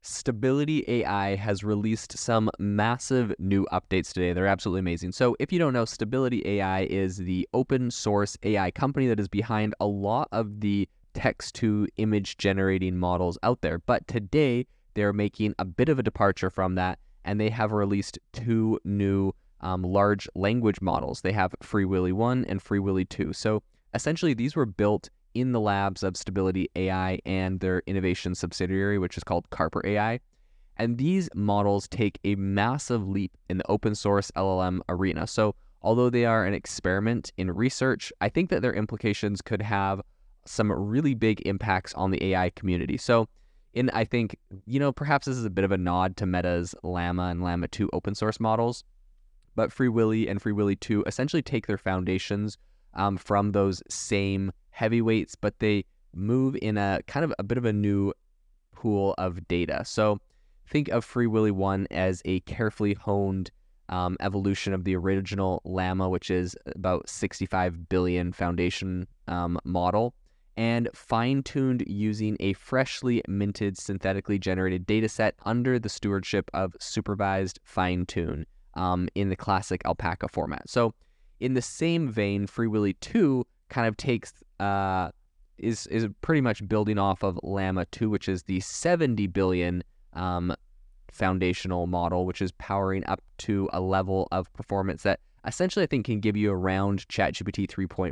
Stability AI has released some massive new updates today. They're absolutely amazing. So, if you don't know, Stability AI is the open source AI company that is behind a lot of the text to image generating models out there. But today, they're making a bit of a departure from that, and they have released two new large language models. They have Free Willy 1 and Free Willy 2. So, essentially, these were built in the labs of Stability AI and their innovation subsidiary, which is called Carper AI. And these models take a massive leap in the open source LLM arena. So, although they are an experiment in research, I think that their implications could have some really big impacts on the AI community. So, I think, perhaps this is a bit of a nod to Meta's Llama and Llama 2 open source models, but Free Willy and Free Willy 2 essentially take their foundations from those same heavyweights, but they move in a kind of a bit of a new pool of data. So think of Free Willy 1 as a carefully honed evolution of the original Llama, which is about 65 billion foundation model, and fine-tuned using a freshly minted synthetically generated data set under the stewardship of supervised fine-tune in the classic alpaca format. So in the same vein, Free Willy 2 kind of takes is pretty much building off of Llama 2, which is the 70 billion foundational model, which is powering up to a level of performance that essentially I think can give you around ChatGPT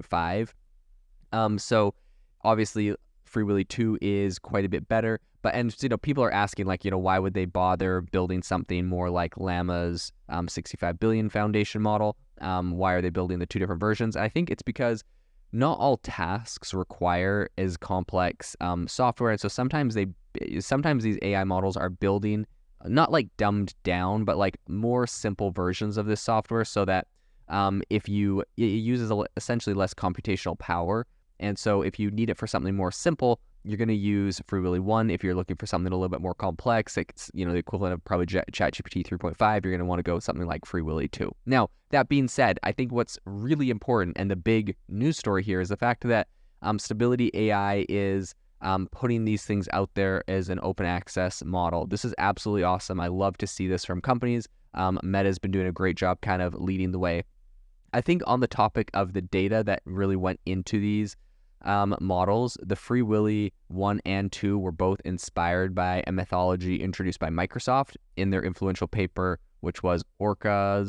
3.5. So obviously Free Willy 2 is quite a bit better, but people are asking why would they bother building something more like Llama's 65 billion foundation model? Why are they building the two different versions? I think it's because not all tasks require as complex software, and so sometimes these AI models are building not like dumbed down, but like more simple versions of this software, so that it uses essentially less computational power. And so if you need it for something more simple, you're going to use Free Willy 1. If you're looking for something a little bit more complex, it's the equivalent of probably ChatGPT 3.5, you're going to want to go with something like Free Willy 2. Now, that being said, I think what's really important and the big news story here is the fact that Stability AI is putting these things out there as an open access model. This is absolutely awesome. I love to see this from companies. Meta's been doing a great job kind of leading the way. I think on the topic of the data that really went into these models, the Free Willy 1 and 2 were both inspired by a methodology introduced by Microsoft in their influential paper, which was Orca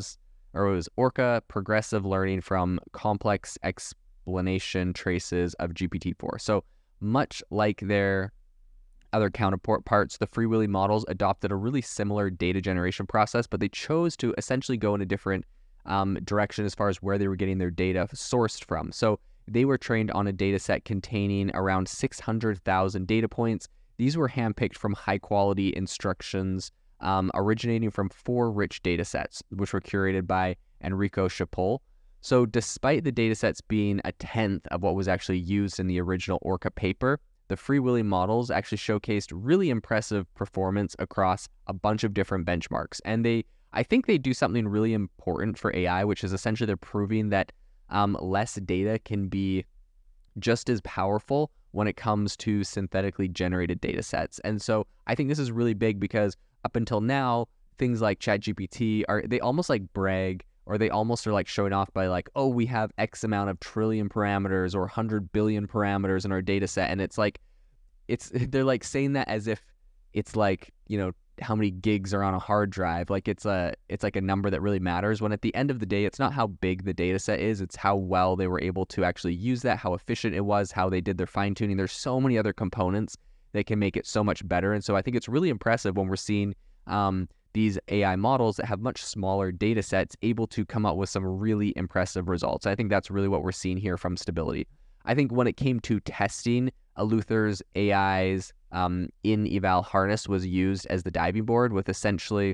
Progressive Learning from Complex Explanation Traces of GPT-4. So much like their other counterparts, the Free Willy models adopted a really similar data generation process, but they chose to essentially go in a different direction as far as where they were getting their data sourced from. So they were trained on a data set containing around 600,000 data points. These were handpicked from high-quality instructions originating from 4 rich data sets, which were curated by Enrico Schapol. So despite the data sets being a tenth of what was actually used in the original Orca paper, the Free Willy models actually showcased really impressive performance across a bunch of different benchmarks. And I think they do something really important for AI, which is essentially they're proving that less data can be just as powerful when it comes to synthetically generated data sets. And so I think this is really big because up until now, things like ChatGPT they almost like brag, or they almost are like showing off by like, oh, we have X amount of trillion parameters or 100 billion parameters in our data set. And it's like, they're like saying that as if it's like, how many gigs are on a hard drive. Like it's like a number that really matters, when at the end of the day, it's not how big the data set is, it's how well they were able to actually use that, how efficient it was, how they did their fine tuning. There's so many other components that can make it so much better. And so I think it's really impressive when we're seeing these AI models that have much smaller data sets able to come up with some really impressive results. I think that's really what we're seeing here from Stability. I think when it came to testing, Eleuther's AI's in-eval harness was used as the diving board, with essentially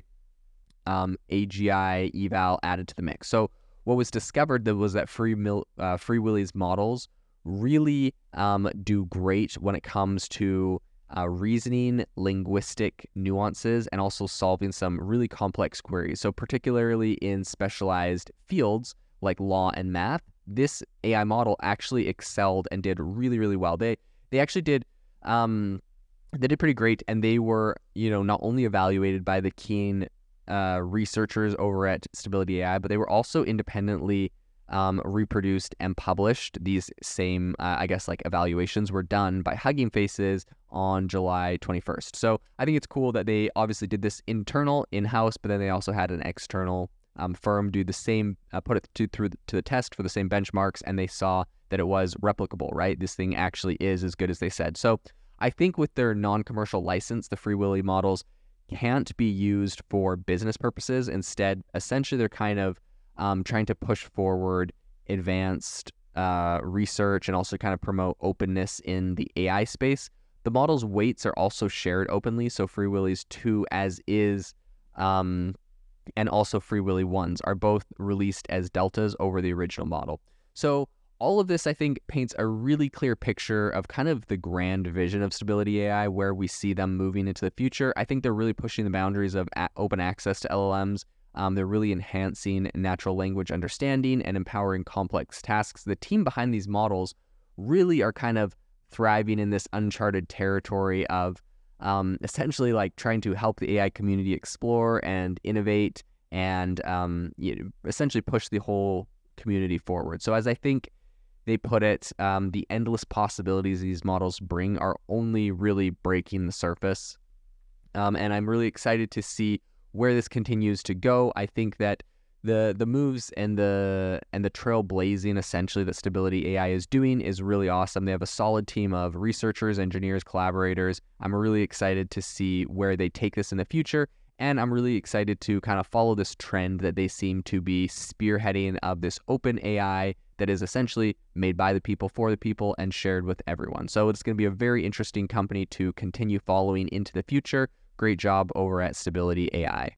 AGI eval added to the mix. So what was discovered was that Free Willy's models really do great when it comes to reasoning, linguistic nuances, and also solving some really complex queries. So particularly in specialized fields like law and math, this AI model actually excelled and did really, really well. They actually did they did pretty great, and they were, not only evaluated by the keen researchers over at Stability AI, but they were also independently reproduced and published. These same, I guess, like evaluations were done by Hugging Faces on July 21st. So I think it's cool that they obviously did this internal in-house, but then they also had an external firm do the same, put it to the test for the same benchmarks, and they saw that it was replicable, right? This thing actually is as good as they said. So I think with their non-commercial license, the Free Willy models can't be used for business purposes. Instead, essentially, they're kind of trying to push forward advanced research and also kind of promote openness in the AI space. The model's weights are also shared openly, so Free Willy's 2 as is and also Free Willy 1s are both released as deltas over the original model. So all of this, I think, paints a really clear picture of kind of the grand vision of Stability AI, where we see them moving into the future. I think they're really pushing the boundaries of open access to LLMs. They're really enhancing natural language understanding and empowering complex tasks. The team behind these models really are kind of thriving in this uncharted territory of essentially like trying to help the AI community explore and innovate and essentially push the whole community forward. So as I think they put it, the endless possibilities these models bring are only really breaking the surface. And I'm really excited to see where this continues to go. I think that the moves and the trailblazing essentially that Stability AI is doing is really awesome. They have a solid team of researchers, engineers, collaborators. I'm really excited to see where they take this in the future. And I'm really excited to kind of follow this trend that they seem to be spearheading of this open AI that is essentially made by the people for the people and shared with everyone. So it's going to be a very interesting company to continue following into the future. Great job over at Stability AI.